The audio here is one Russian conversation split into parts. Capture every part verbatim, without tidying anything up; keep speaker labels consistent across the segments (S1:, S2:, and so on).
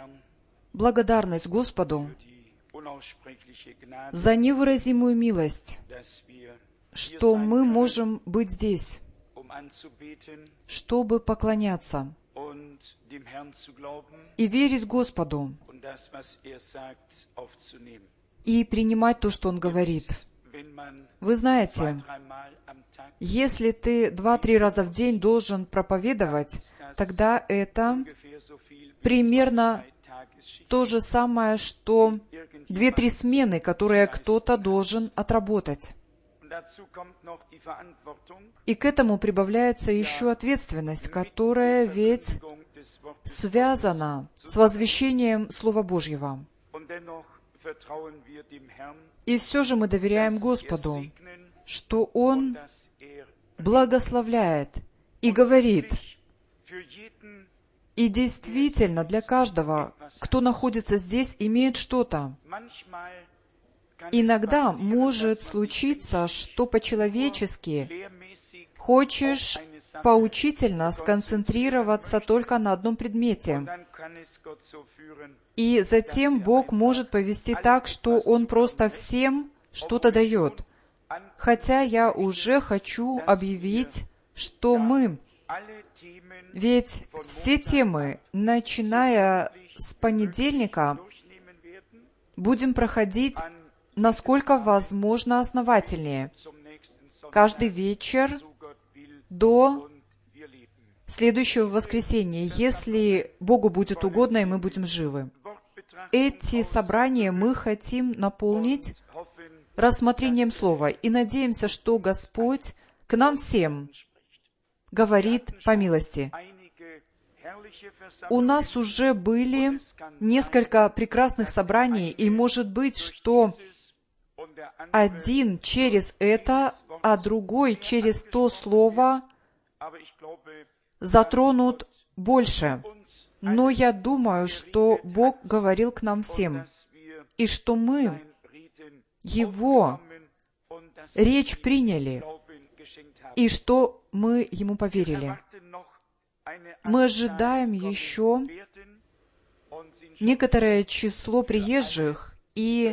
S1: благодарность Господу за невыразимую милость, что мы можем быть здесь, чтобы поклоняться и верить Господу, и принимать то, что Он говорит. Вы знаете, если ты два-три раза в день должен проповедовать, тогда это примерно то же самое, что две-три смены, которые кто-то должен отработать. И к этому прибавляется еще ответственность, которая ведь связана с возвещением Слова Божьего. И все же мы доверяем Господу, что Он благословляет и говорит. И действительно, для каждого, кто находится здесь, имеет что-то. Иногда может случиться, что по-человечески хочешь поучительно сконцентрироваться только на одном предмете. И затем Бог может повести так, что Он просто всем что-то дает. Хотя я уже хочу объявить, что мы, ведь все темы, начиная с понедельника, будем проходить насколько возможно основательнее. Каждый вечер до следующего воскресенья, если Богу будет угодно, и мы будем живы. Эти собрания мы хотим наполнить рассмотрением Слова, и надеемся, что Господь к нам всем говорит по милости. У нас уже были несколько прекрасных собраний, и может быть, что один через это, а другой через то слово затронут больше. Но я думаю, что Бог говорил к нам всем, и что мы Его речь приняли, и что мы Ему поверили. Мы ожидаем еще некоторое число приезжих и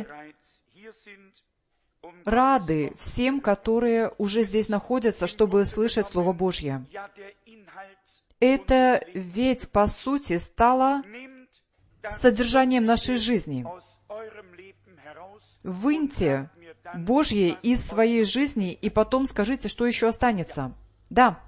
S1: рады всем, которые уже здесь находятся, чтобы слышать Слово Божье. Это ведь, по сути, стало содержанием нашей жизни. Выньте Божье из своей жизни, и потом скажите, что еще останется. Да.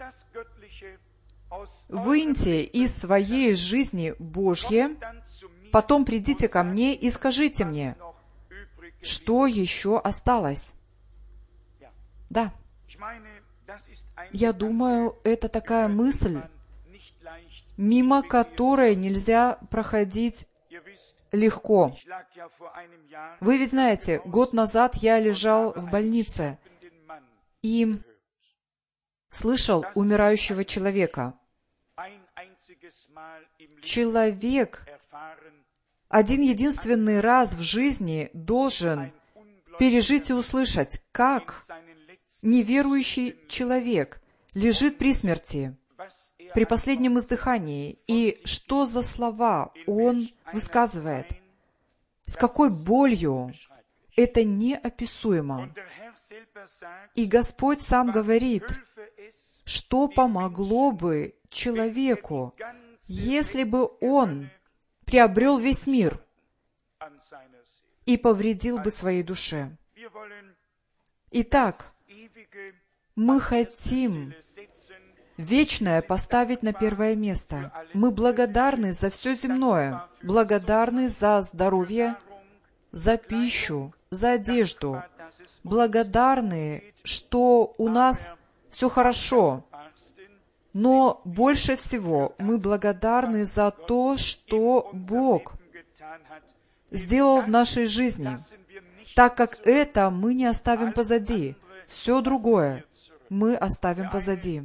S1: Выньте из своей жизни Божье, потом придите ко мне и скажите мне, что еще осталось. Да. Я думаю, это такая мысль, мимо которой нельзя проходить легко. Вы ведь знаете, год назад я лежал в больнице и слышал умирающего человека. Человек один единственный раз в жизни должен пережить и услышать, как неверующий человек лежит при смерти, при последнем издыхании, и что за слова он высказывает, с какой болью. Это неописуемо. И Господь сам говорит, что помогло бы человеку, если бы он приобрел весь мир и повредил бы своей душе. Итак, мы хотим вечное поставить на первое место. Мы благодарны за все земное, благодарны за здоровье, за пищу, за одежду, благодарны, что у нас все хорошо. Но больше всего мы благодарны за то, что Бог сделал в нашей жизни, так как это мы не оставим позади. Все другое мы оставим позади.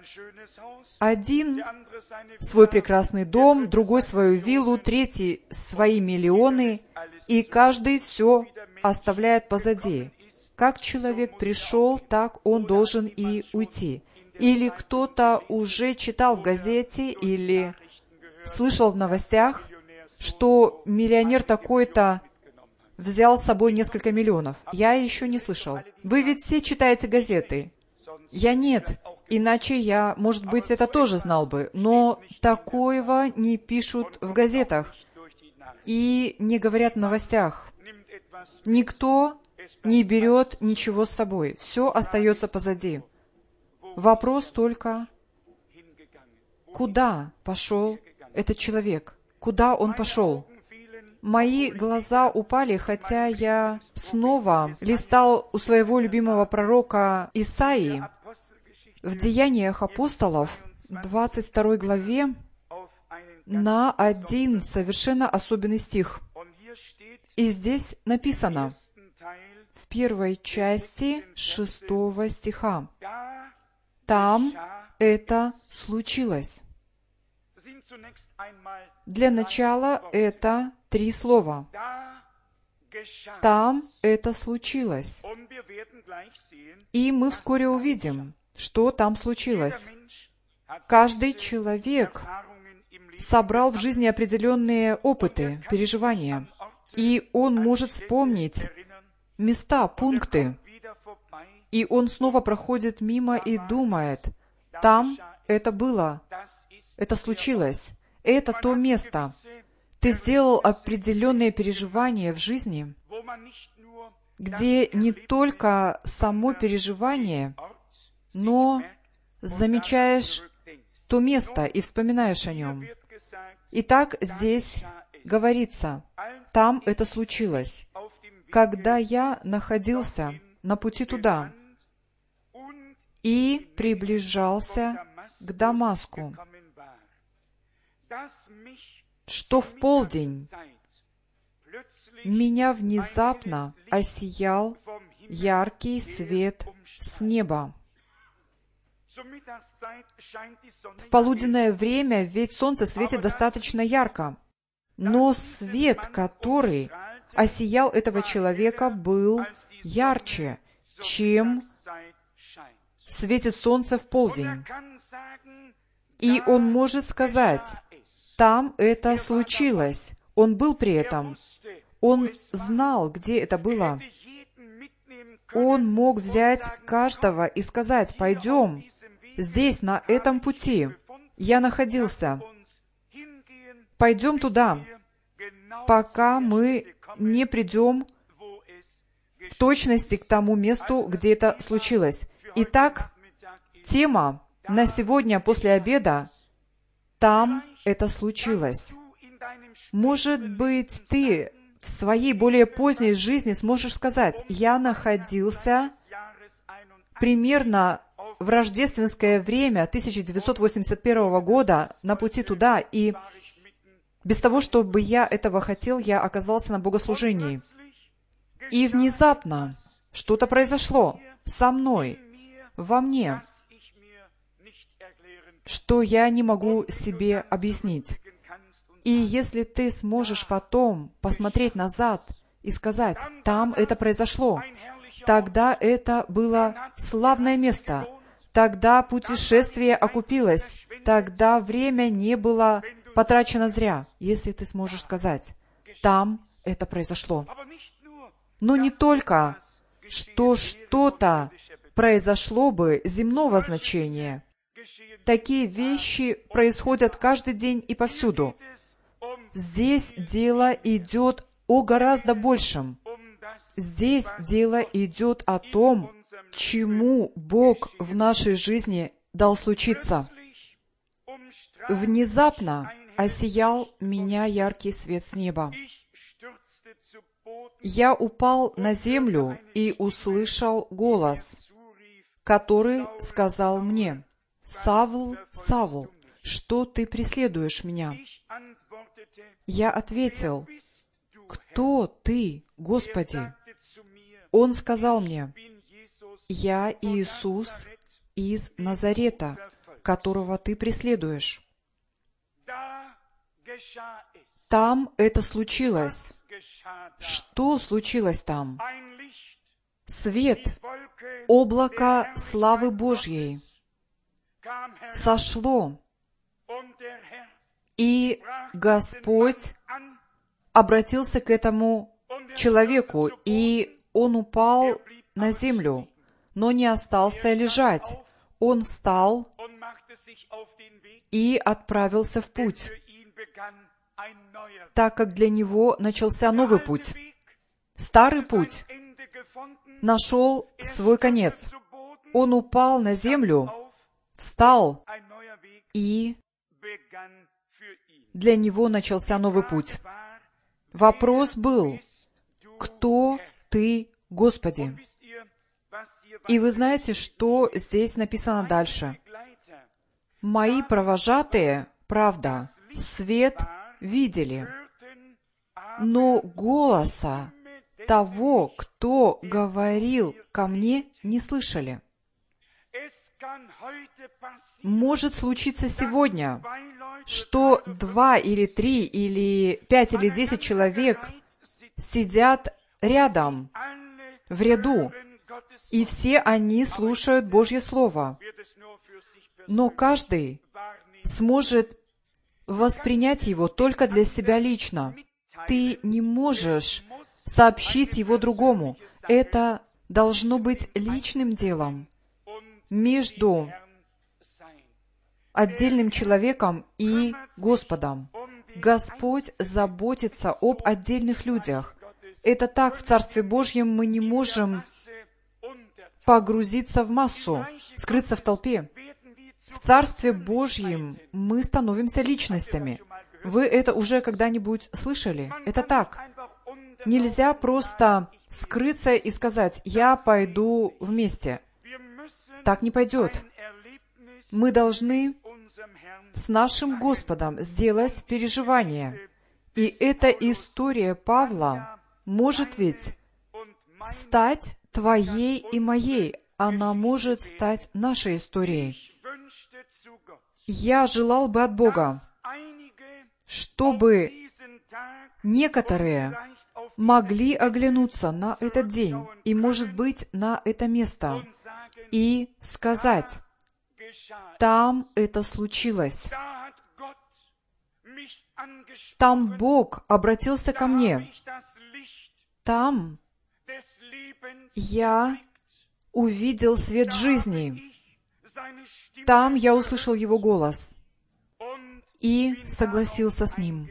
S1: Один свой прекрасный дом, другой свою виллу, третий свои миллионы, и каждый все оставляет позади. Как человек пришел, так он должен и уйти. Или кто-то уже читал в газете или слышал в новостях, что миллионер такой-то взял с собой несколько миллионов. Я еще не слышал. Вы ведь все читаете газеты. Я нет. Иначе я, может быть, это тоже знал бы. Но такого не пишут в газетах и не говорят в новостях. Никто не берет ничего с собой. Все остается позади. Вопрос только, куда пошел этот человек? Куда он пошел? Мои глаза упали, хотя я снова листал у своего любимого пророка Исаии в Деяниях апостолов, двадцать второй главе, на один совершенно особенный стих. И здесь написано, в первой части шестого стиха, «Там это случилось». Для начала это три слова. Там это случилось. И мы вскоре увидим, что там случилось. Каждый человек собрал в жизни определенные опыты, переживания, и он может вспомнить места, пункты, и он снова проходит мимо и думает, там это было, это случилось, это то место. Ты сделал определенные переживания в жизни, где не только само переживание, но замечаешь то место и вспоминаешь о нем. Итак, здесь говорится, там это случилось, когда я находился на пути туда и приближался к Дамаску, что в полдень меня внезапно осиял яркий свет с неба. В полуденное время ведь солнце светит достаточно ярко, но свет, который осиял этого человека, был ярче, чем светит солнце в полдень. И он может сказать, там это случилось. Он был при этом. Он знал, где это было. Он мог взять каждого и сказать, пойдем, здесь, на этом пути я находился. Пойдем туда, пока мы не придем в точности к тому месту, где это случилось. Итак, тема на сегодня после обеда — там это случилось. Может быть, ты в своей более поздней жизни сможешь сказать, я находился примерно в рождественское время тысяча девятьсот восемьдесят первого года на пути туда, и без того, чтобы я этого хотел, я оказался на богослужении. И внезапно что-то произошло со мной, во мне, что я не могу себе объяснить. И если ты сможешь потом посмотреть назад и сказать, там это произошло, тогда это было славное место, тогда путешествие окупилось, тогда время не было потрачено зря, если ты сможешь сказать, там это произошло. Но не только, что что-то произошло бы земного значения. Такие вещи происходят каждый день и повсюду. Здесь дело идет о гораздо большем. Здесь дело идет о том, чему Бог в нашей жизни дал случиться. Внезапно осиял меня яркий свет с неба. Я упал на землю и услышал голос, который сказал мне, «Савл, Савл, что ты преследуешь меня?» Я ответил, «Кто ты, Господи?» Он сказал мне, «Я Иисус из Назарета, которого ты преследуешь». Там это случилось. Что случилось там? Свет, облако славы Божьей сошло, и Господь обратился к этому человеку, и он упал на землю, но не остался лежать. Он встал и отправился в путь, так как для него начался новый путь. Старый путь нашел свой конец. Он упал на землю, встал, и для него начался новый путь. Вопрос был: «Кто Ты, Господи?» И вы знаете, что здесь написано дальше? «Мои провожатые, правда, свет видели, но голоса того, кто говорил ко мне, не слышали». Может случиться сегодня, что два или три или пять или десять человек сидят рядом, в ряду, и все они слушают Божье Слово. Но каждый сможет воспринять его только для себя лично. Ты не можешь сообщить его другому. Это должно быть личным делом между отдельным человеком и Господом. Господь заботится об отдельных людях. Это так, в Царстве Божьем мы не можем погрузиться в массу, скрыться в толпе. В Царстве Божьем мы становимся личностями. Вы это уже когда-нибудь слышали? Это так. Нельзя просто скрыться и сказать: «Я пойду вместе». Так не пойдет. Мы должны с нашим Господом сделать переживание. И эта история Павла может ведь стать твоей и моей. Она может стать нашей историей. Я желал бы от Бога, чтобы некоторые могли оглянуться на этот день и, может быть, на это место и сказать: «Там это случилось. Там Бог обратился ко мне. Там я увидел свет жизни. Там я услышал Его голос и согласился с Ним.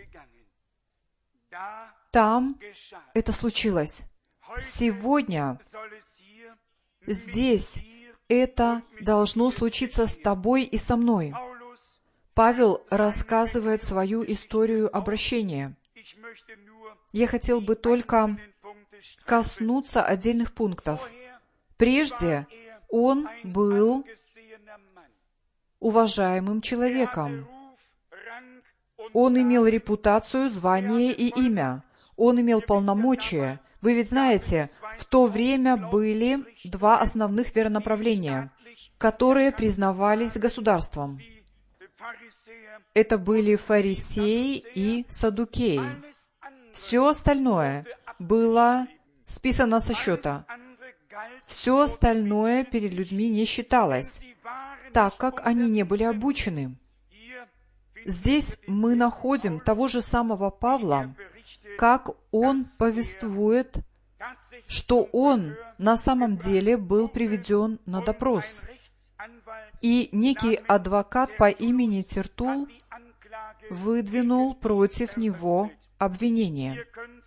S1: Там это случилось. Сегодня, здесь, это должно случиться с тобой и со мной». Павел рассказывает свою историю обращения. Я хотел бы только коснуться отдельных пунктов. Прежде он был уважаемым человеком. Он имел репутацию, звание и имя. Он имел полномочия. Вы ведь знаете, в то время были два основных веронаправления, которые признавались государством. Это были фарисеи и саддукеи. Все остальное было списано со счета. Все остальное перед людьми не считалось, так как они не были обучены. Здесь мы находим того же самого Павла, как он повествует, что он на самом деле был приведен на допрос. И некий адвокат по имени Тертул выдвинул против него обвинение.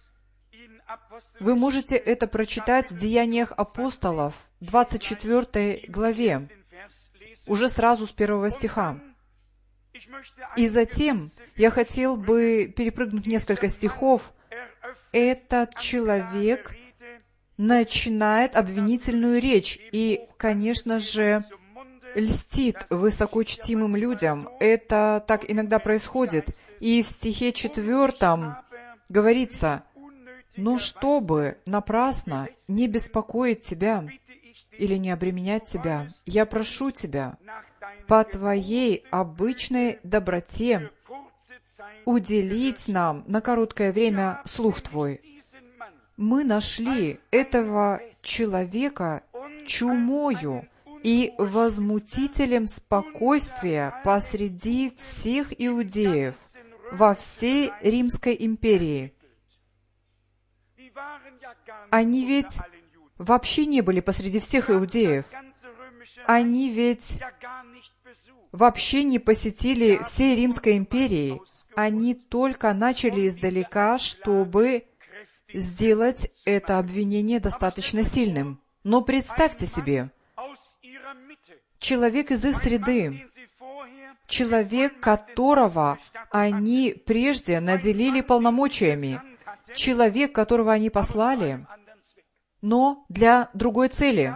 S1: Вы можете это прочитать в Деяниях апостолов, двадцать четвёртой главе, уже сразу с первого стиха. И затем я хотел бы перепрыгнуть несколько стихов. Этот человек начинает обвинительную речь и, конечно же, льстит высокочтимым людям. Это так иногда происходит. И в стихе четвертом говорится: «Но чтобы напрасно не беспокоить тебя или не обременять тебя, я прошу тебя по твоей обычной доброте уделить нам на короткое время слух твой». Мы нашли этого человека чумою и возмутителем спокойствия посреди всех иудеев во всей Римской империи. Они ведь вообще не были посреди всех иудеев. Они ведь вообще не посетили всей Римской империи. Они только начали издалека, чтобы сделать это обвинение достаточно сильным. Но представьте себе, человек из их среды, человек, которого они прежде наделили полномочиями, человек, которого они послали, но для другой цели.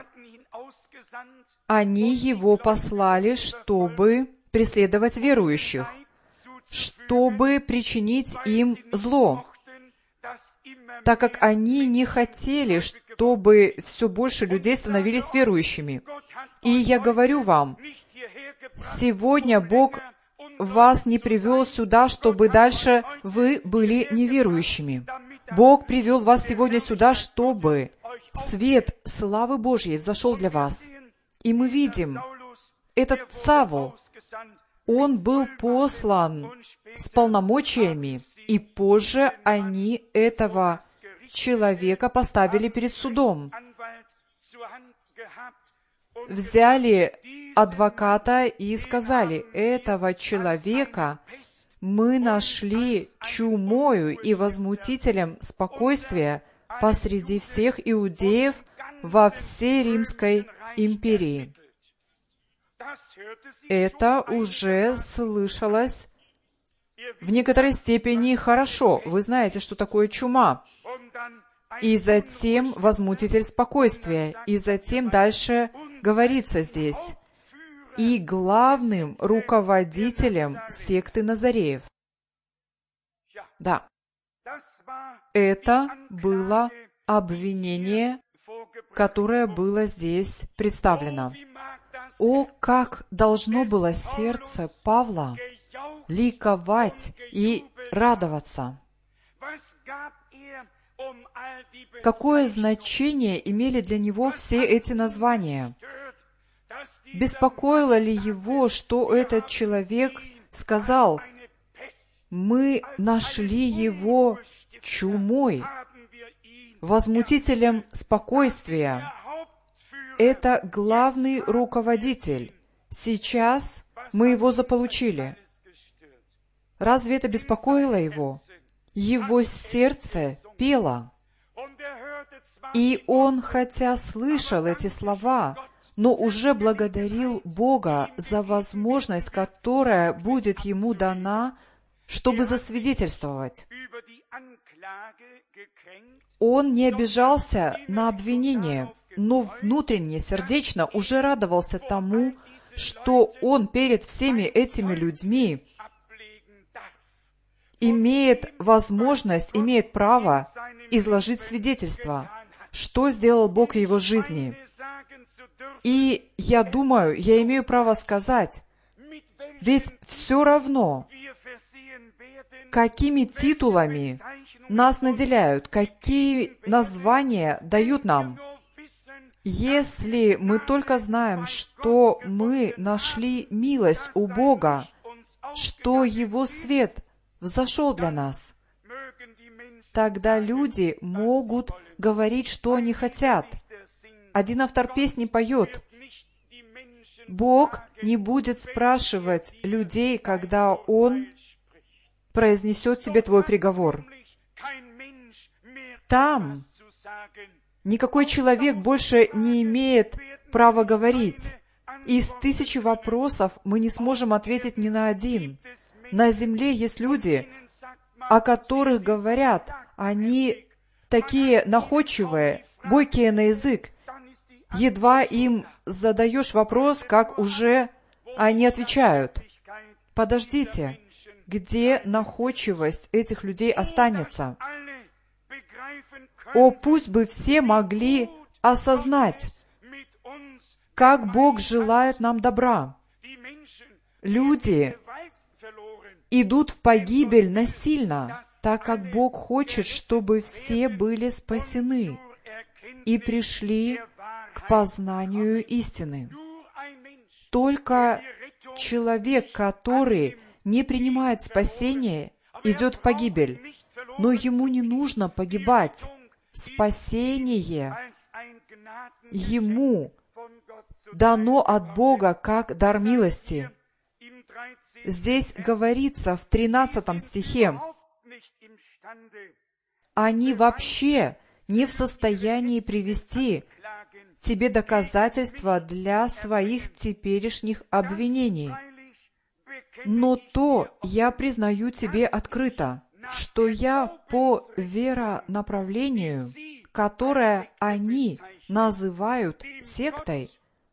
S1: Они его послали, чтобы преследовать верующих, чтобы причинить им зло, так как они не хотели, чтобы все больше людей становились верующими. И я говорю вам, сегодня Бог вас не привел сюда, чтобы дальше вы были неверующими. Бог привел вас сегодня сюда, чтобы свет славы Божьей взошел для вас. И мы видим, этот Савл, он был послан с полномочиями, и позже они этого человека поставили перед судом. Взяли адвоката и сказали, этого человека мы нашли чумою и возмутителем спокойствия посреди всех иудеев во всей Римской империи. Это уже слышалось в некоторой степени хорошо. Вы знаете, что такое чума. И затем возмутитель спокойствия. И затем дальше говорится здесь. И главным руководителем секты Назареев. Да. Это было обвинение, которое было здесь представлено. О, как должно было сердце Павла ликовать и радоваться! Какое значение имели для него все эти названия? Беспокоило ли его, что этот человек сказал, «Мы нашли его чумой, возмутителем спокойствия». Это главный руководитель. Сейчас мы его заполучили. Разве это беспокоило его? Его сердце пело. И он, хотя слышал эти слова, но уже благодарил Бога за возможность, которая будет ему дана, чтобы засвидетельствовать. Он не обижался на обвинение, но внутренне, сердечно уже радовался тому, что он перед всеми этими людьми имеет возможность, имеет право изложить свидетельство, что сделал Бог в его жизни. И я думаю, я имею право сказать, ведь все равно, какими титулами нас наделяют, какие названия дают нам. Если мы только знаем, что мы нашли милость у Бога, что Его свет взошел для нас, тогда люди могут говорить, что они хотят. Один автор песни поет, Бог не будет спрашивать людей, когда Он произнесет себе твой приговор. Там никакой человек больше не имеет права говорить. Из тысячи вопросов мы не сможем ответить ни на один. На земле есть люди, о которых говорят, они такие находчивые, бойкие на язык. Едва им задаешь вопрос, как уже они отвечают. Подождите, где находчивость этих людей останется? О, пусть бы все могли осознать, как Бог желает нам добра. Люди идут в погибель насильно, так как Бог хочет, чтобы все были спасены и пришли к познанию истины. Только человек, который не принимает спасение, идет в погибель, но ему не нужно погибать. спасение ему дано от Бога как дар милости. Здесь говорится в тринадцатом стихе, они вообще не в состоянии привести тебе доказательства для своих теперешних обвинений. Но то я признаю тебе открыто, что я по веронаправлению, которое они называют сектой,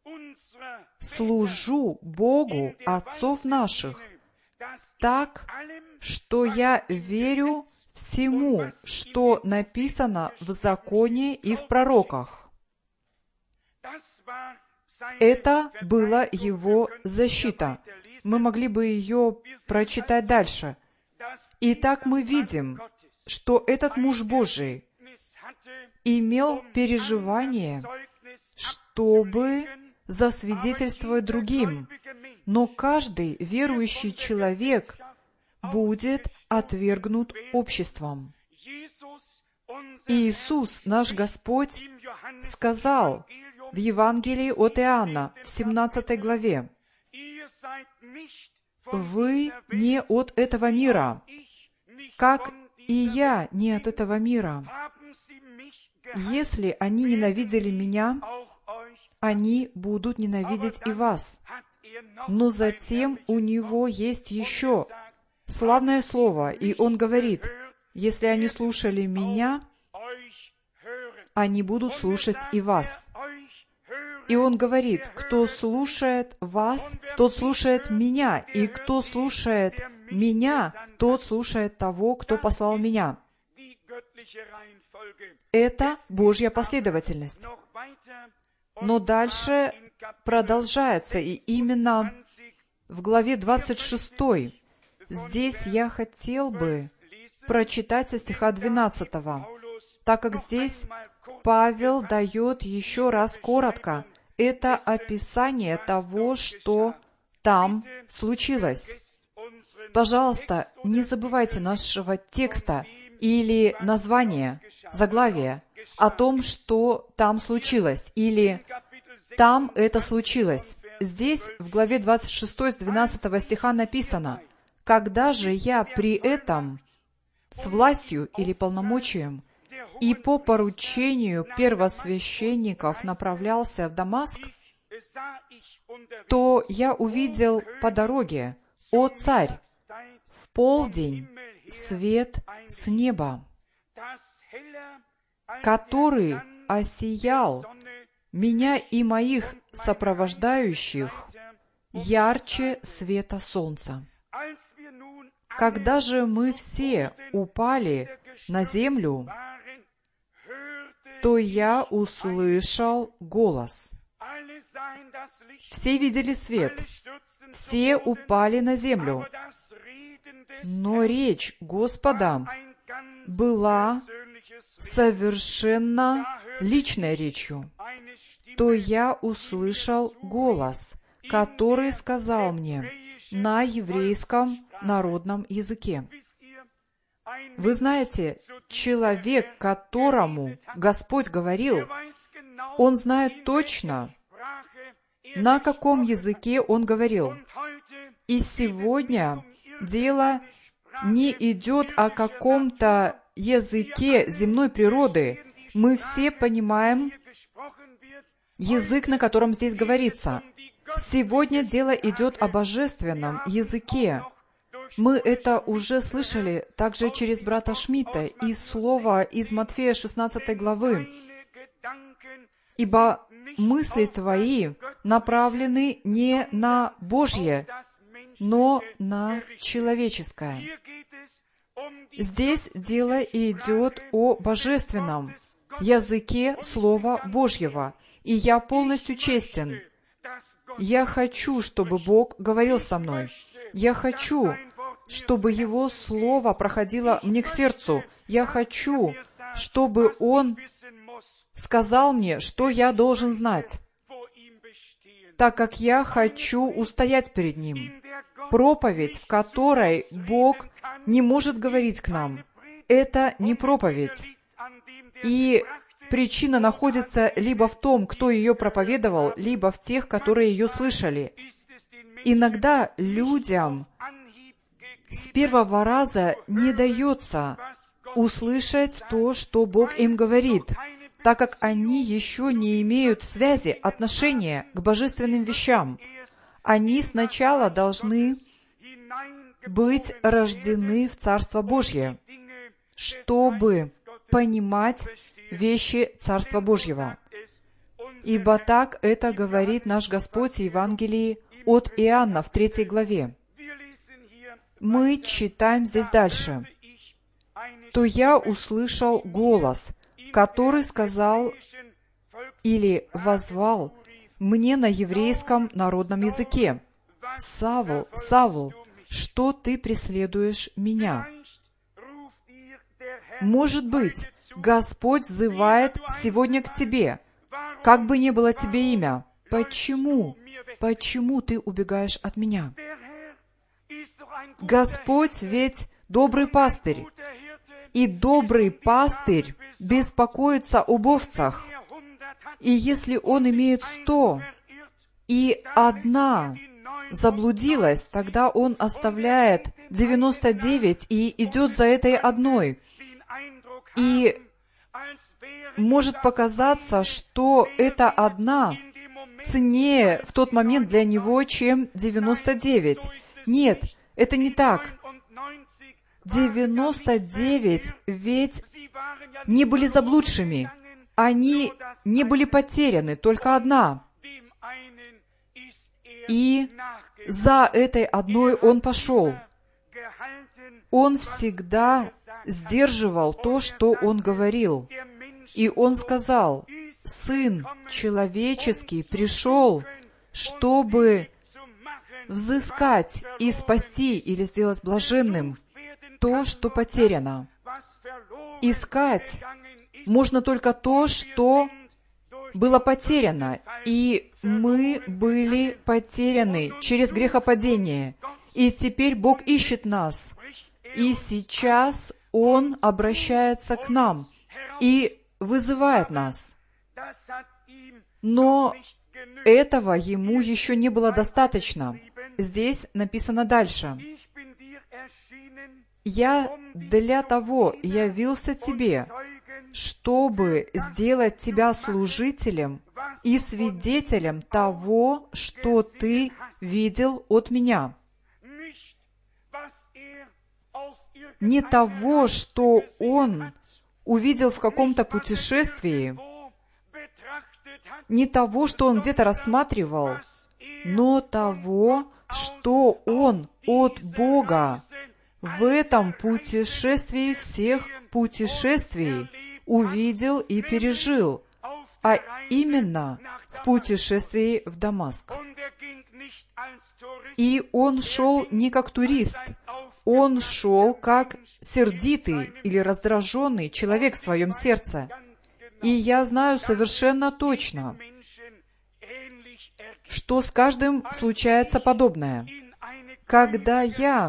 S1: служу Богу отцов наших, так, что я верю всему, что написано в законе и в пророках. Это была его защита. Мы могли бы ее прочитать дальше. Итак, мы видим, что этот муж Божий имел переживание, чтобы засвидетельствовать другим. Но каждый верующий человек будет отвергнут обществом. Иисус, наш Господь, сказал в Евангелии от Иоанна, в семнадцатой главе, «Вы не от этого мира, как и я не от этого мира. Если они ненавидели Меня, они будут ненавидеть и вас». Но затем у Него есть еще славное слово, и Он говорит, если они слушали Меня, они будут слушать и вас. И Он говорит, кто слушает вас, тот слушает Меня, и кто слушает Меня, тот слушает того, кто послал Меня. Это Божья последовательность. Но дальше продолжается, и именно в главе двадцать шестой, здесь я хотел бы прочитать со стиха двенадцатого, так как здесь Павел дает еще раз коротко это описание того, что там случилось. Пожалуйста, не забывайте нашего текста или названия, заглавия о том, что там случилось, или там это случилось. Здесь в главе двадцать шестой с двенадцатого стиха написано, «Когда же я при этом с властью или полномочием и по поручению первосвященников направлялся в Дамаск, то я увидел по дороге, о царь, в полдень свет с неба, который осиял меня и моих сопровождающих ярче света солнца. Когда же мы все упали на землю, то я услышал голос. Все видели свет, все упали на землю, но речь Господа была совершенно личной речью. То я услышал голос, который сказал мне на еврейском народном языке. Вы знаете, человек, которому Господь говорил, он знает точно, на каком языке он говорил. И сегодня дело не идет о каком-то языке земной природы. Мы все понимаем язык, на котором здесь говорится. Сегодня дело идет о божественном языке. Мы это уже слышали также через брата Шмидта из слова из Матфея шестнадцатой главы. «Ибо мысли твои направлены не на Божье, но на человеческое». Здесь дело идет о божественном языке Слова Божьего, и я полностью честен. Я хочу, чтобы Бог говорил со мной. Я хочу, чтобы Его Слово проходило мне к сердцу. Я хочу, чтобы Он сказал мне, что я должен знать, так как я хочу устоять перед Ним. Проповедь, в которой Бог не может говорить к нам, это не проповедь. И причина находится либо в том, кто ее проповедовал, либо в тех, которые ее слышали. Иногда людям с первого раза не дается услышать то, что Бог им говорит, так как они еще не имеют связи, отношения к божественным вещам. Они сначала должны быть рождены в Царство Божье, чтобы понимать вещи Царства Божьего. Ибо так это говорит наш Господь в Евангелии от Иоанна в третьей главе. Мы читаем здесь дальше. «То я услышал голос, который сказал или воззвал мне на еврейском народном языке: Савл, Савл, что ты преследуешь меня?» Может быть, Господь взывает сегодня к тебе, как бы ни было тебе имя. Почему? Почему ты убегаешь от меня? Господь ведь добрый пастырь, и добрый пастырь беспокоится об овцах. И если он имеет сто, и одна заблудилась, тогда он оставляет девяносто девять и идет за этой одной. И может показаться, что эта одна ценнее в тот момент для него, чем девяносто девять. Нет, это не так. девяносто девять ведь не были заблудшими. Они не были потеряны, только одна. И за этой одной он пошел. Он всегда сдерживал то, что он говорил. И он сказал: «Сын человеческий пришел, чтобы взыскать и спасти или сделать блаженным то, что потеряно». Искать можно только то, что было потеряно. И мы были потеряны через грехопадение. И теперь Бог ищет нас. И сейчас Он обращается к нам и вызывает нас. Но этого Ему еще не было достаточно. Здесь написано дальше: «Я для того явился тебе, чтобы сделать тебя служителем и свидетелем того, что ты видел от меня». Не того, что он увидел в каком-то путешествии, не того, что он где-то рассматривал, но того, что он от Бога в этом путешествии всех путешествий увидел и пережил, а именно в путешествии в Дамаск. И он шел не как турист, он шел как сердитый или раздраженный человек в своем сердце. И я знаю совершенно точно, что с каждым случается подобное. Когда я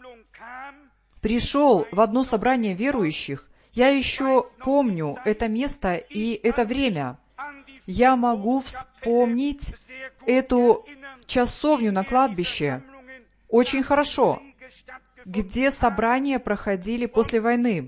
S1: пришел в одно собрание верующих, я еще помню это место и это время. Я могу вспомнить эту часовню на кладбище очень хорошо, где собрания проходили после войны.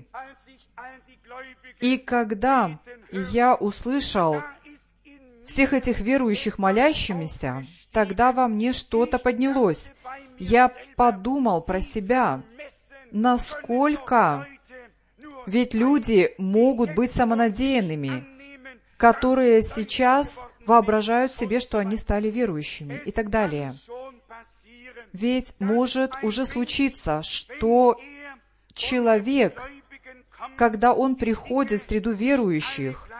S1: И когда я услышал всех этих верующих молящимися, тогда во мне что-то поднялось. Я подумал про себя, насколько ведь люди могут быть самонадеянными, которые сейчас воображают себе, что они стали верующими и так далее. Ведь может уже случиться, что человек, когда он приходит в среду верующих,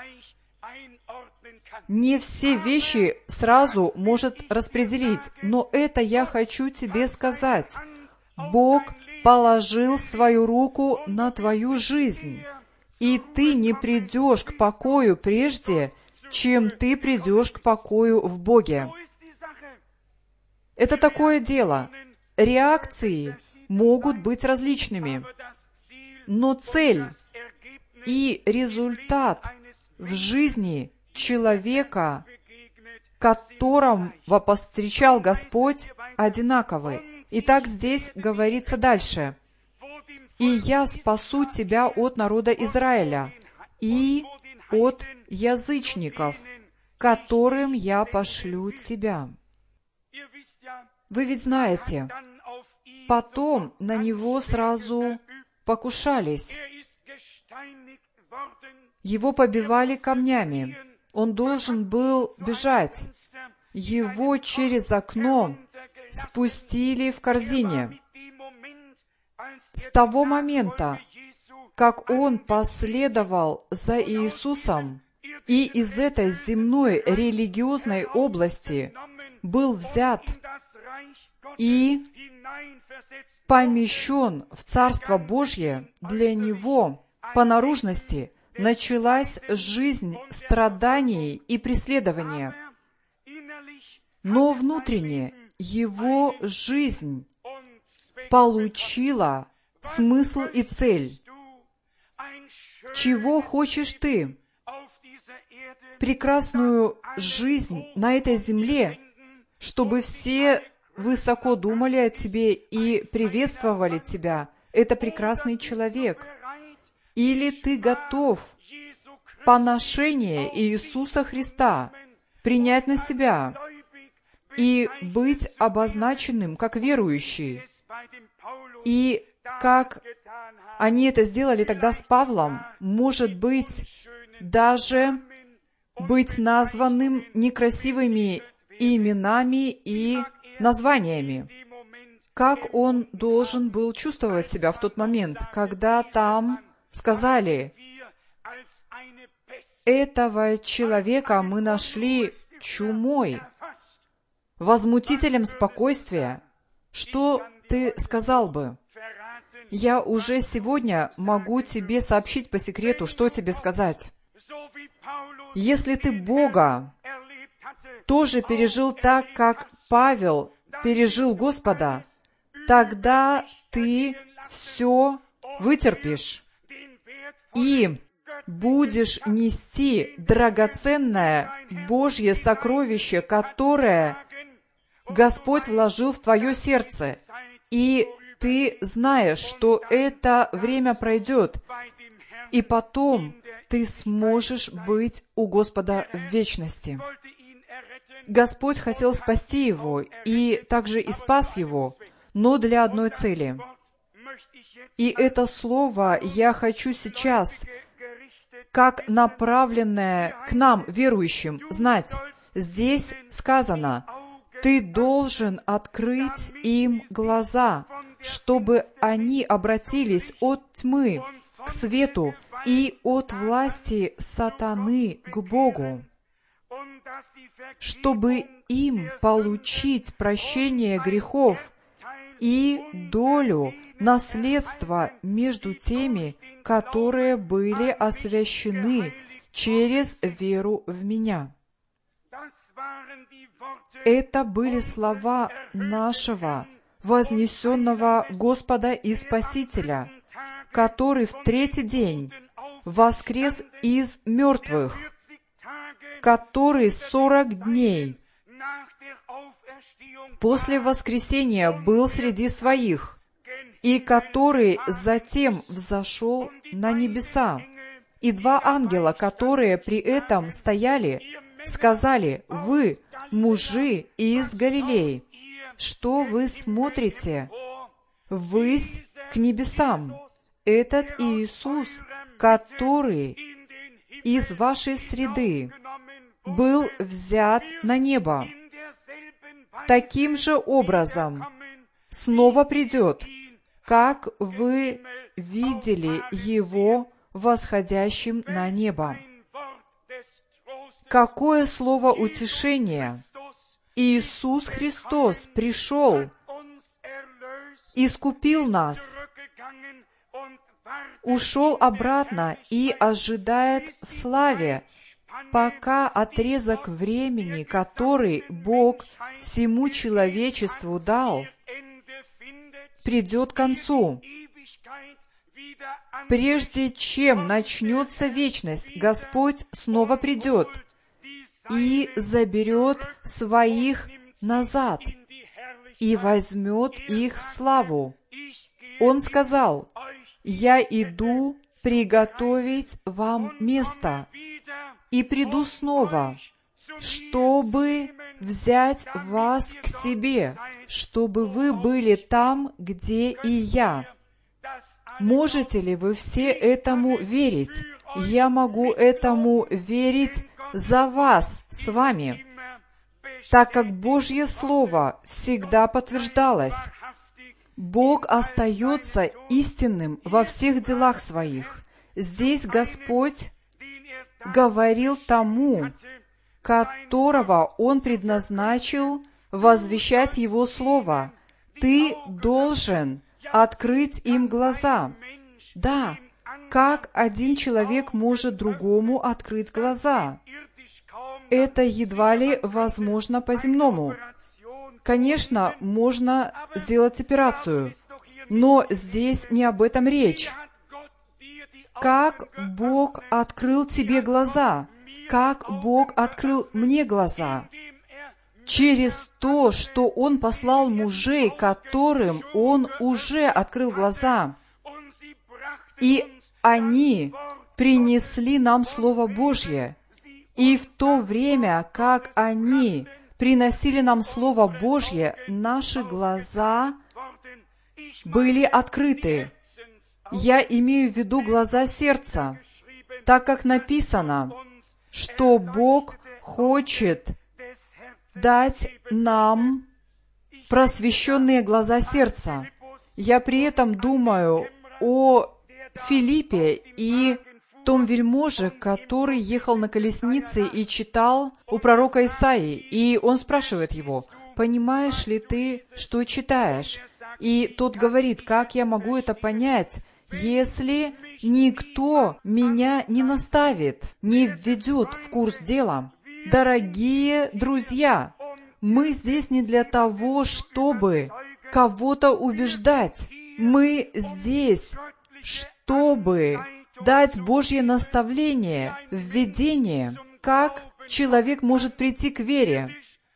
S1: не все вещи сразу может распределить. Но это я хочу тебе сказать. Бог положил свою руку на твою жизнь, и ты не придешь к покою прежде, чем ты придешь к покою в Боге. Это такое дело. Реакции могут быть различными, но цель И результат в жизни человека, которого повстречал Господь, одинаковый. Итак, здесь говорится дальше. «И я спасу тебя от народа Израиля и от язычников, которым я пошлю тебя». Вы ведь знаете, потом на него сразу покушались. Его побивали камнями. Он должен был бежать. Его через окно спустили в корзине. С того момента, как он последовал за Иисусом и из этой земной религиозной области был взят и помещен в Царство Божье, для него по наружности началась жизнь страданий и преследования. Но внутренне его жизнь получила смысл и цель. Чего хочешь ты? Прекрасную жизнь на этой земле, чтобы все высоко думали о тебе и приветствовали тебя. Это прекрасный человек. Или ты готов поношение Иисуса Христа принять на себя и быть обозначенным как верующий. И как они это сделали тогда с Павлом, может быть, даже быть названным некрасивыми именами и названиями. Как он должен был чувствовать себя в тот момент, когда там сказали: «Этого человека мы нашли чумой, возмутителем спокойствия». Что ты сказал бы? Я уже сегодня могу тебе сообщить по секрету, что тебе сказать. Если ты Бога тоже пережил так, как Павел пережил Господа, тогда ты все вытерпишь и будешь нести драгоценное Божье сокровище, которое Господь вложил в твое сердце. И ты знаешь, что это время пройдет, и потом ты сможешь быть у Господа в вечности. Господь хотел спасти его, и также и спас его, но для одной цели. И это слово я хочу сейчас, как направленное к нам, верующим, знать. Здесь сказано: ты должен открыть им глаза, чтобы они обратились от тьмы к свету и от власти сатаны к Богу, чтобы им получить прощение грехов и долю наследства между теми, которые были освящены через веру в Меня. Это были слова нашего вознесенного Господа и Спасителя, который в третий день воскрес из мертвых, который сорок дней после воскресения был среди своих, и который затем взошел на небеса. И два ангела, которые при этом стояли, сказали: «Вы, мужи из Галилеи, что вы смотрите ввысь к небесам? Этот Иисус, который из вашей среды был взят на небо, таким же образом снова придет, как вы видели Его восходящим на небо». Какое слово утешения! Иисус Христос пришел, искупил нас, ушел обратно и ожидает в славе, пока отрезок времени, который Бог всему человечеству дал, придет к концу. прежде чем начнется вечность, Господь снова придет и заберет своих назад и возьмет их в славу. Он сказал: «Я иду приготовить вам место, и приду снова, чтобы взять вас к себе, чтобы вы были там, где и я». Можете ли вы все этому верить? Я могу этому верить за вас, с вами, так как Божье Слово всегда подтверждалось. Бог остается истинным во всех делах своих. Здесь Господь говорил тому, которого Он предназначил возвещать Его Слово: «Ты должен открыть им глаза». Да, как один человек может другому открыть глаза? Это едва ли возможно по-земному. Конечно, можно сделать операцию, но здесь не об этом речь. Как Бог открыл тебе глаза? Как Бог открыл мне глаза? Через то, что Он послал мужей, которым Он уже открыл глаза. И они принесли нам Слово Божье. И в то время, как они приносили нам Слово Божье, наши глаза были открыты. Я имею в виду глаза сердца, так как написано, что Бог хочет дать нам просвещенные глаза сердца. Я при этом думаю о Филиппе и том вельможе, который ехал на колеснице и читал у пророка Исаии, и он спрашивает его: «Понимаешь ли ты, что читаешь?» И тот говорит: «Как я могу это понять, если никто меня не наставит, не введет в курс дела?» Дорогие друзья, мы здесь не для того, чтобы кого-то убеждать. Мы здесь, чтобы дать Божье наставление, введение, как человек может прийти к вере.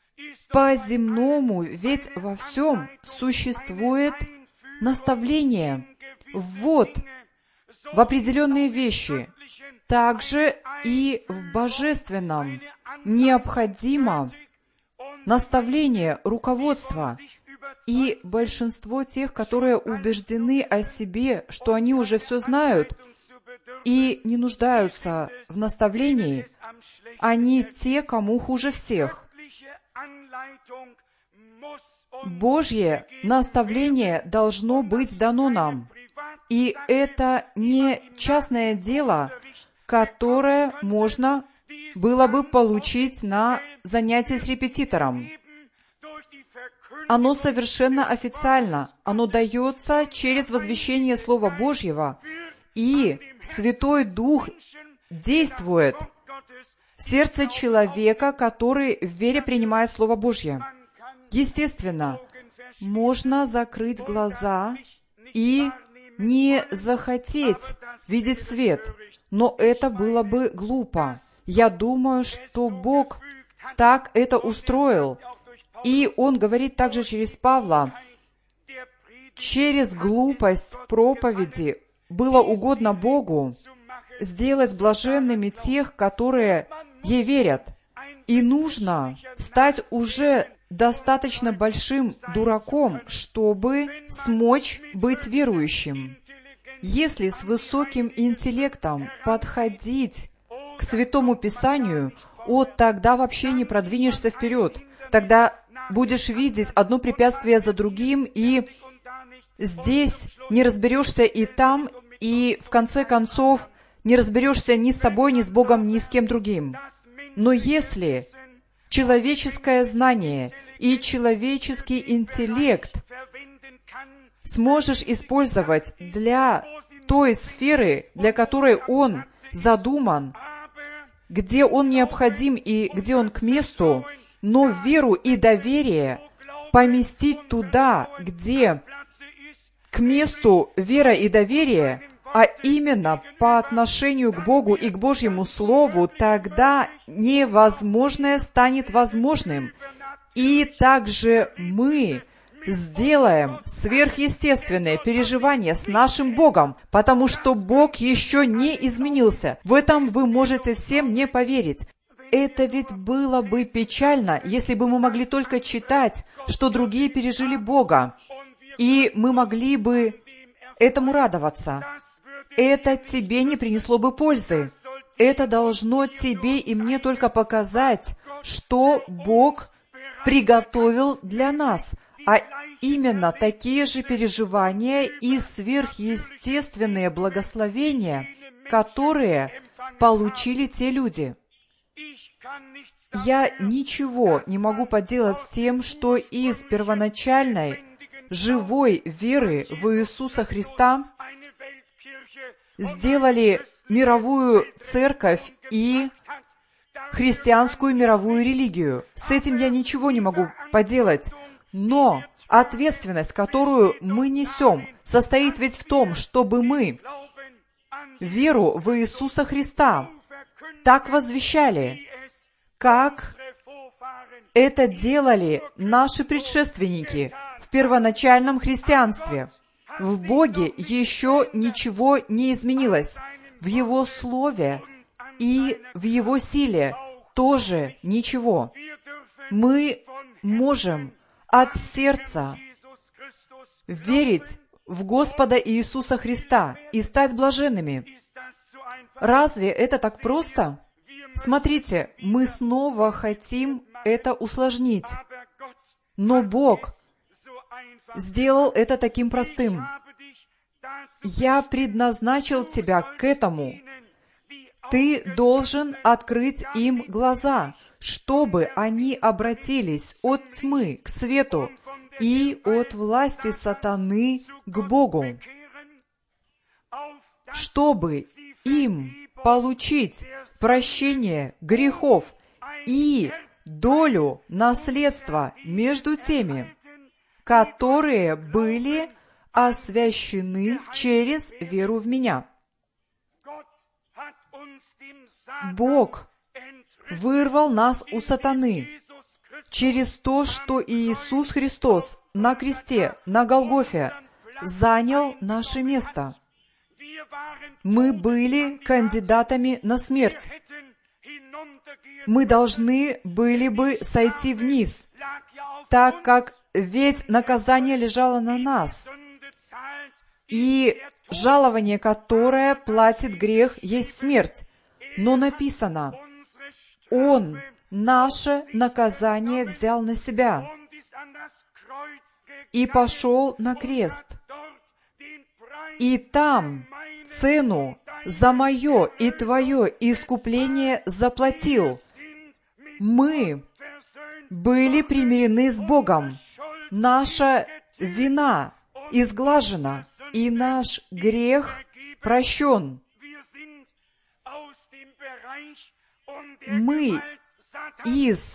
S1: По-земному ведь во всем существует наставление, ввод в определенные вещи. Также и в божественном необходимо наставление, руководство. И большинство тех, которые убеждены о себе, что они уже все знают и не нуждаются в наставлении, они те, кому хуже всех. Божье наставление должно быть дано нам. И это не частное дело, которое можно было бы получить на занятии с репетитором. Оно совершенно официально. Оно дается через возвещение Слова Божьего, и Святой Дух действует в сердце человека, который в вере принимает Слово Божье. Естественно, можно закрыть глаза и не захотеть видеть свет, но это было бы глупо. Я думаю, что Бог так это устроил. И Он говорит также через Павла: через глупость проповеди было угодно Богу сделать блаженными тех, которые ей верят. И нужно стать уже достаточно большим дураком, чтобы смочь быть верующим. Если с высоким интеллектом подходить к Святому Писанию, о, тогда вообще не продвинешься вперед. Тогда будешь видеть одно препятствие за другим, и здесь не разберешься и там, и в конце концов не разберешься ни с собой, ни с Богом, ни с кем другим. Но если человеческое знание и человеческий интеллект сможешь использовать для той сферы, для которой он задуман, где он необходим и где он к месту, но веру и доверие поместить туда, где к месту вера и доверие, а именно по отношению к Богу и к Божьему Слову, тогда невозможное станет возможным. И также мы сделаем сверхъестественное переживание с нашим Богом, потому что Бог еще не изменился. В этом вы можете всем не поверить. Это ведь было бы печально, если бы мы могли только читать, что другие пережили Бога, и мы могли бы этому радоваться. Это тебе не принесло бы пользы. Это должно тебе и мне только показать, что Бог приготовил для нас, а именно такие же переживания и сверхъестественные благословения, которые получили те люди. Я ничего не могу поделать с тем, что из первоначальной живой веры в Иисуса Христа сделали мировую церковь и христианскую мировую религию. С этим я ничего не могу поделать. Но ответственность, которую мы несем, состоит ведь в том, чтобы мы веру в Иисуса Христа так возвещали, как это делали наши предшественники в первоначальном христианстве. В Боге еще ничего не изменилось. В Его Слове и в Его силе тоже ничего. Мы можем от сердца верить в Господа Иисуса Христа и стать блаженными. Разве это так просто? Смотрите, мы снова хотим это усложнить. Но Бог сделал это таким простым. «Я предназначил тебя к этому». Ты должен открыть им глаза, чтобы они обратились от тьмы к свету и от власти сатаны к Богу, чтобы им получить прощение грехов и долю наследства между теми, которые были освящены через веру в Меня. Бог вырвал нас у сатаны через то, что Иисус Христос на кресте, на Голгофе, занял наше место. Мы были кандидатами на смерть. Мы должны были бы сойти вниз, так как ведь наказание лежало на нас, и жалование, которое платит грех, есть смерть. Но написано, Он наше наказание взял на себя и пошел на крест. И там цену за мое и твое искупление заплатил. Мы были примирены с Богом. Наша вина изглажена, и наш грех прощен. Мы из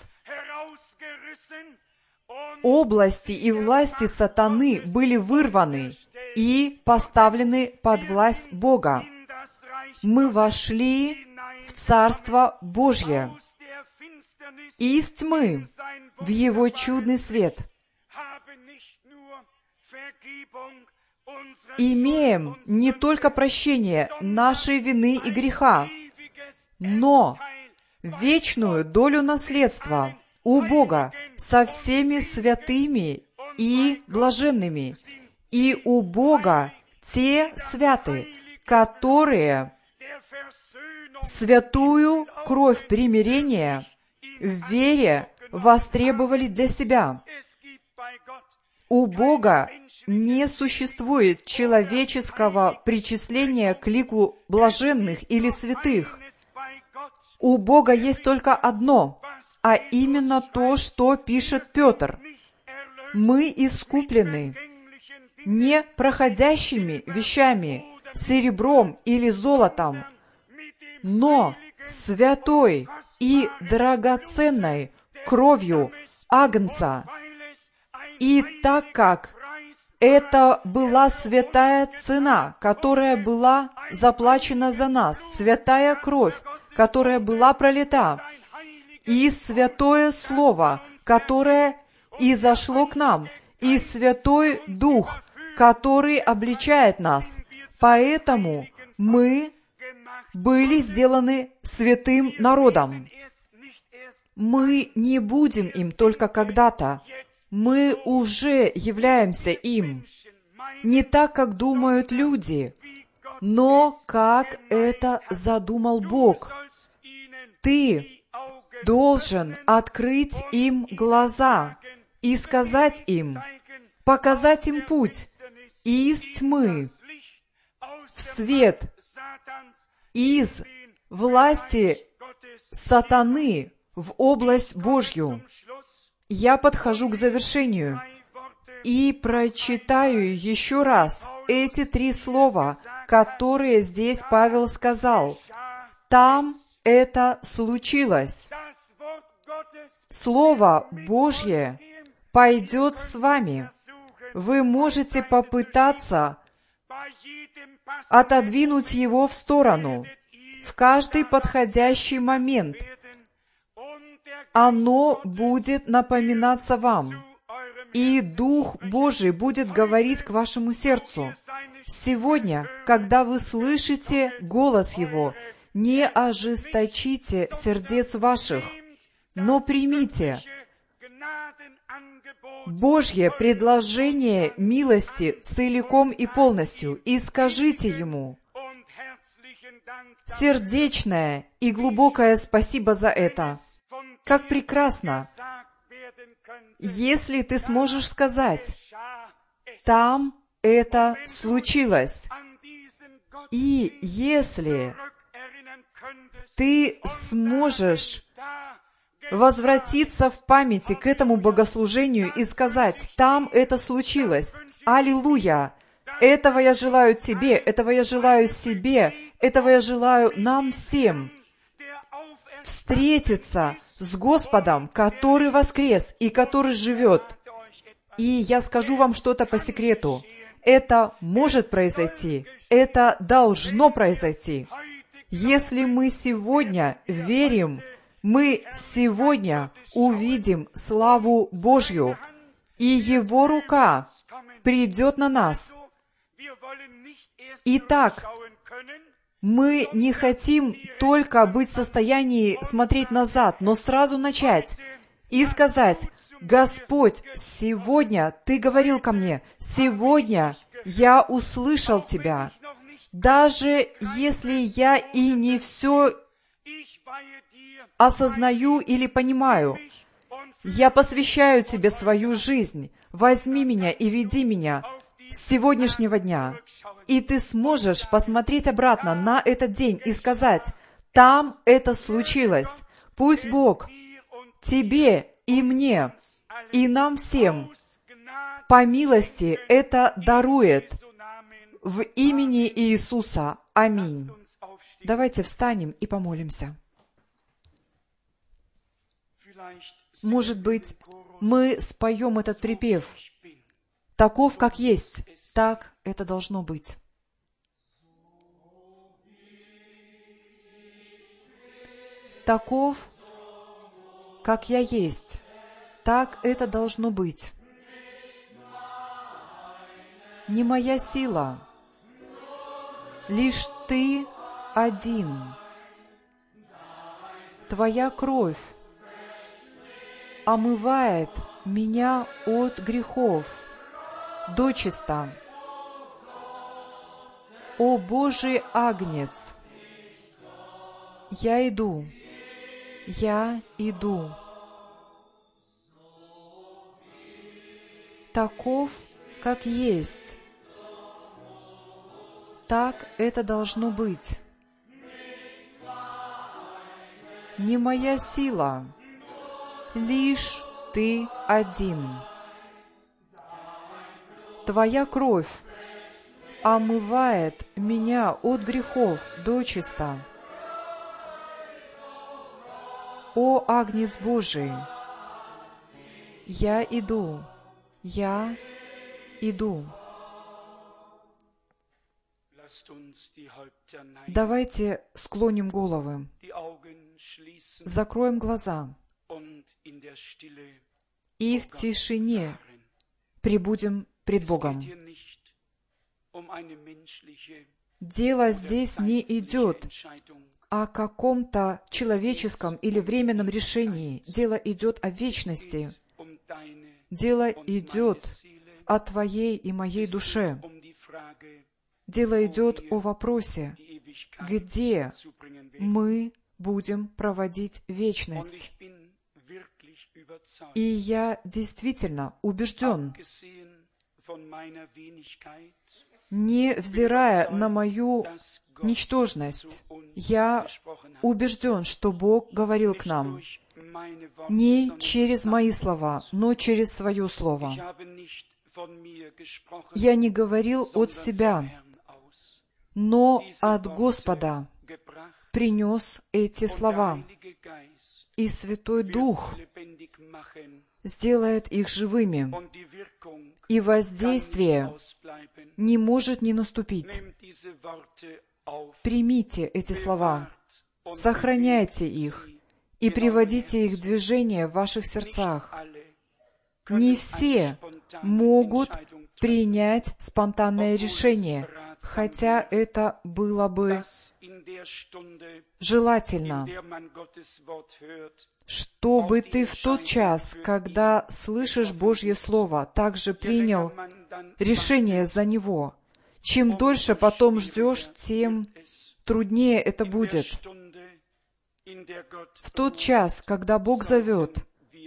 S1: области и власти сатаны были вырваны и поставлены под власть Бога. Мы вошли в Царство Божье из тьмы в Его чудный свет. Имеем не только прощение нашей вины и греха, но вечную долю наследства у Бога со всеми святыми и блаженными. И у Бога те святы, которые святую кровь примирения в вере востребовали для себя. У Бога не существует человеческого причисления к лику блаженных или святых. У Бога есть только одно, а именно то, что пишет Петр. Мы искуплены не проходящими вещами, серебром или золотом, но святой и драгоценной кровью Агнца. И так как Это была святая цена, которая была заплачена за нас, святая кровь, которая была пролита, и святое Слово, которое изошло к нам, и Святой Дух, который обличает нас. Поэтому мы были сделаны святым народом. Мы не будем им только когда-то. Мы уже являемся им. Не так, как думают люди, но как это задумал Бог. Ты должен открыть им глаза и сказать им, показать им путь из тьмы в свет, из власти сатаны в область Божью. Я подхожу к завершению и прочитаю еще раз эти три слова, которые здесь Павел сказал. Там это случилось. Слово Божье пойдет с вами. Вы можете попытаться отодвинуть его в сторону в каждый подходящий момент. Оно будет напоминаться вам, и Дух Божий будет говорить к вашему сердцу. Сегодня, когда вы слышите голос Его, не ожесточите сердец ваших, но примите Божье предложение милости целиком и полностью и скажите Ему сердечное и глубокое спасибо за это. Как прекрасно, если ты сможешь сказать, там это случилось. И если ты сможешь возвратиться в памяти к этому богослужению и сказать, там это случилось. Аллилуйя! Этого я желаю тебе, этого я желаю себе, этого я желаю нам всем. Встретиться с Господом, который воскрес и который живет. И я скажу вам что-то по секрету. Это может произойти. Это должно произойти. Если мы сегодня верим, мы сегодня увидим славу Божью, и Его рука придет на нас. Итак, мы не хотим только быть в состоянии смотреть назад, но сразу начать и сказать, «Господь, сегодня Ты говорил ко мне, сегодня я услышал Тебя, даже если я и не все осознаю или понимаю, я посвящаю Тебе свою жизнь, возьми меня и веди меня с сегодняшнего дня». И ты сможешь посмотреть обратно на этот день и сказать, там это случилось. Пусть Бог тебе и мне, и нам всем по милости это дарует в имени Иисуса. Аминь. Давайте встанем и помолимся. Может быть, мы споем этот припев. Таков, как есть, так это должно быть. Таков, как я есть, так это должно быть. Не моя сила, лишь Ты один. Твоя кровь омывает меня от грехов дочисто. О Божий Агнец, я иду, я иду. Таков, как есть, так это должно быть. Не моя сила, лишь Ты один. Твоя кровь омывает меня от грехов дочисто. О Агнец Божий, я иду, я иду. Давайте склоним головы, закроем глаза и в тишине пребудем пред Богом. Дело здесь не идет о каком-то человеческом или временном решении. Дело идет о вечности. Дело идет о твоей и моей душе. Дело идет о вопросе, где мы будем проводить вечность. И я действительно убежден, не взирая на мою ничтожность, я убежден, что Бог говорил к нам не через мои слова, но через Свое Слово. Я не говорил от себя, но от Господа принес эти слова, и Святой Дух сделает их живыми, и воздействие не может не наступить. Примите эти слова, сохраняйте их и приводите их в движение в ваших сердцах. Не все могут принять спонтанное решение, хотя это было бы желательно, чтобы ты в тот час, когда слышишь Божье Слово, также принял решение за него. Чем дольше потом ждешь, тем труднее это будет. В тот час, когда Бог зовет,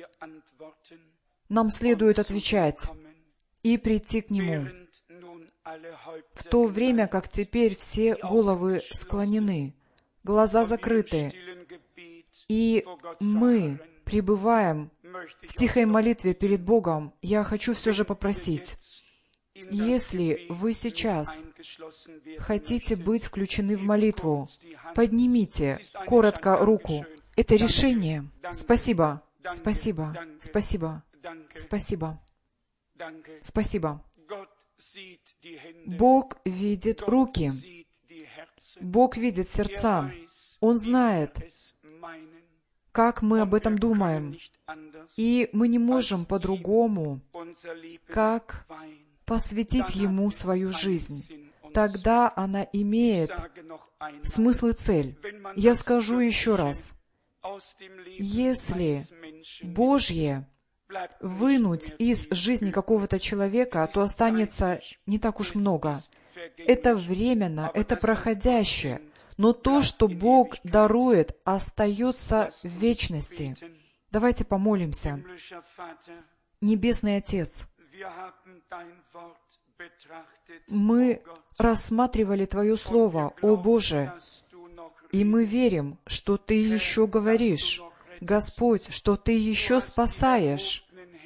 S1: нам следует отвечать и прийти к Нему. В то время, как теперь все головы склонены, глаза закрыты, и мы пребываем в тихой молитве перед Богом, я хочу все же попросить, если вы сейчас хотите быть включены в молитву, поднимите коротко руку. Это решение. Спасибо, спасибо, спасибо, спасибо, спасибо. Бог видит руки. Бог видит сердца. Он знает, как мы об этом думаем. И мы не можем по-другому, как посвятить Ему свою жизнь. Тогда она имеет смысл и цель. Я скажу еще раз. Если Божье вынуть из жизни какого-то человека, то останется не так уж много. Это временно, это проходящее. Но то, что Бог дарует, остается в вечности. Давайте помолимся. Небесный Отец, мы рассматривали Твое Слово, о Боже, и мы верим, что Ты еще говоришь, Господь, что Ты еще спасаешь.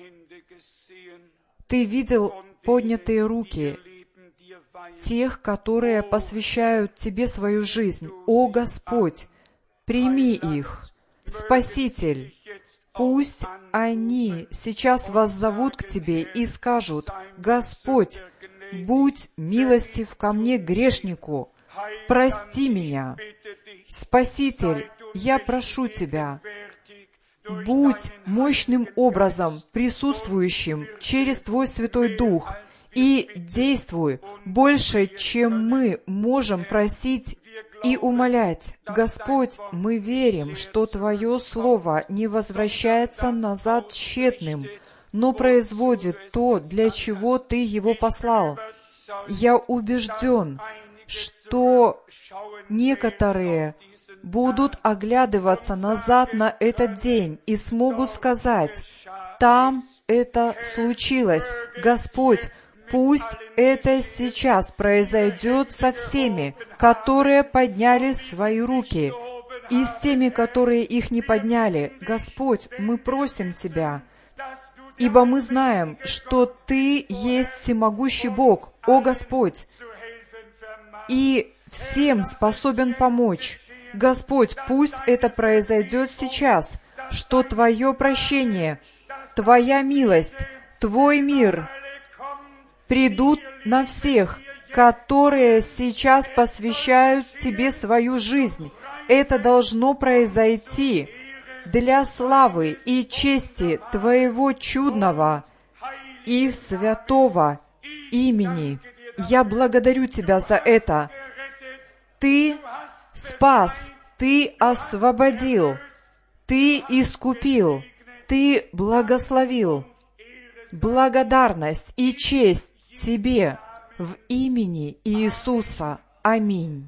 S1: Ты видел поднятые руки тех, которые посвящают Тебе свою жизнь. О Господь, прими их, Спаситель. Пусть они сейчас воззовут к Тебе и скажут: Господь, будь милостив ко мне, грешнику, прости меня. Спаситель, я прошу Тебя, будь мощным образом присутствующим через Твой Святой Дух и действуй больше, чем мы можем просить и умолять. Господь, мы верим, что Твое Слово не возвращается назад тщетным, но производит то, для чего Ты его послал. Я убежден, что некоторые будут оглядываться назад на этот день и смогут сказать: там это случилось. Господь, пусть это сейчас произойдет со всеми, которые подняли свои руки, и с теми, которые их не подняли. Господь, мы просим Тебя, ибо мы знаем, что Ты есть всемогущий Бог, о Господь, и всем способен помочь. Господь, пусть это произойдет сейчас, что Твое прощение, Твоя милость, Твой мир придут на всех, которые сейчас посвящают Тебе свою жизнь. Это должно произойти для славы и чести Твоего чудного и святого имени. Я благодарю Тебя за это. Ты спас, Ты освободил, Ты искупил, Ты благословил. Благодарность и честь Тебе в имени Иисуса. Аминь.